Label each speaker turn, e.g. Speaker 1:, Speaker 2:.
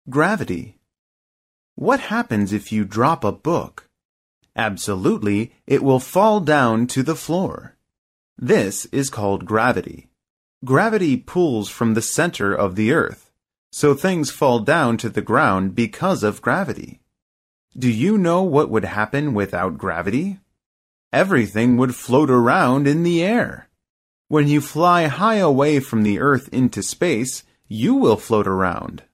Speaker 1: Gravity. What happens if you drop a book? Absolutely, it will fall down to the floor. This is called gravity. Gravity pulls from the center of the earth, so things fall down to the ground because of gravity. Do you know what would happen without gravity? Everything would float around in the air. When you fly high away from the earth into space, you will float around.